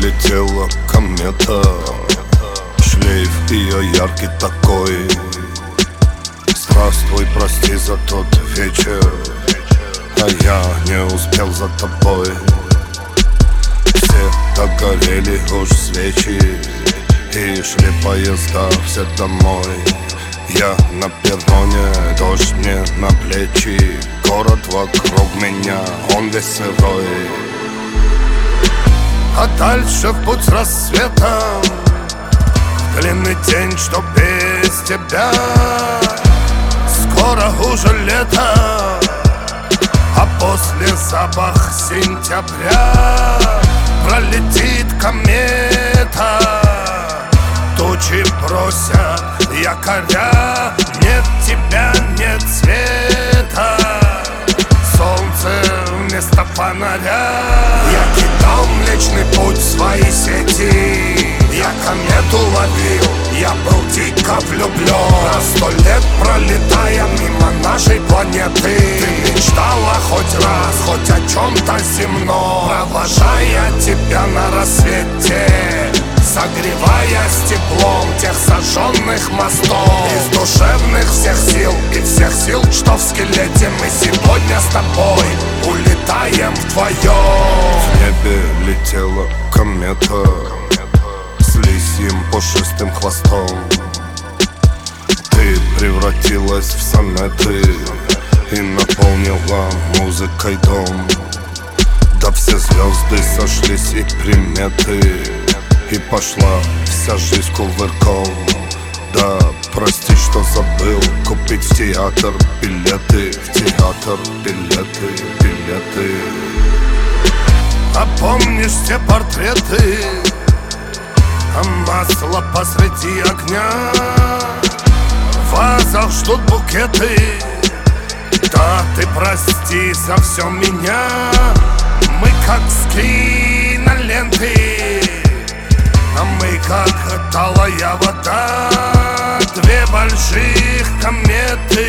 летела комета, шлейф ее яркий такой. Здравствуй, прости за тот вечер, а я не успел за тобой. Все догорели уж свечи, и шли поезда все домой. Я на перроне, дождь мне на плечи, город вокруг меня, он весь сырой. А дальше в путь с рассветом, длинный день, что без тебя. Скоро уже лето, а после запах сентября. Пролетит комета, тучи бросят якоря. Нет тебя, нет света, солнце вместо фонаря. Я кидал Млечный Путь в свои сети, я комету ловил, я был дико влюблен. На 100 лет пролетая мимо нашей планеты, ты мечтала хоть раз, хоть о чем-то земном. Провожая тебя на рассвете, согреваясь теплом тех сожженных мостов. Из душевных всех сил и всех сил, что в скелете, мы сегодня с тобой улетаем вдвоем. В небе летела комета с лисьим пушистым хвостом. Ты превратилась в сонеты и наполнила музыкой дом. Да все звезды сошлись и приметы, и пошла вся жизнь кувырком. Да прости, что забыл купить в театр билеты, в театр билеты, билеты. А помнишь те портреты, а масло посреди огня? В вазах ждут букеты. Да ты прости за все меня. Мы как с киноленты, а мы как талая вода. Две больших кометы,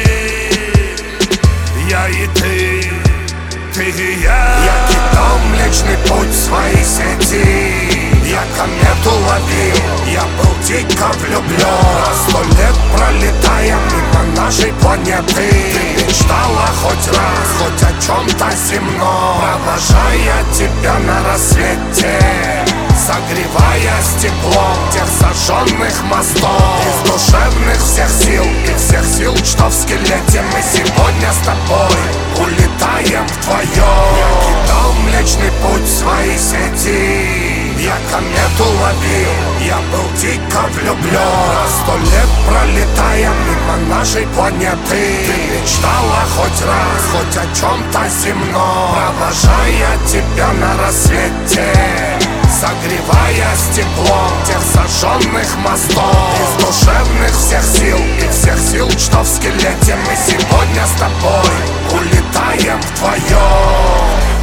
я и ты и я. Я кидал Млечный Путь в свои сети, я комету ловил, я был дико влюблен. На 100 лет пролетая мимо нашей планеты, ты мечтала хоть раз, хоть о чем-то земном. Провожая тебя на рассвете, согреваясь теплом тех сожженных мостов. Из душевных всех сил и всех сил, что в скелете, мы сегодня с тобой улетаем вдвоем. Я кидал Млечный Путь в свои сети, я комету ловил, я был дико влюблен. На 100 лет пролетая мимо нашей планеты, ты мечтала хоть раз, хоть о чем-то земном. Провожая тебя на рассвете, согреваясь теплом тех сожженных мостов. Из душевных всех сил и всех сил, что в скелете, мы сегодня с тобой улетаем вдвоем.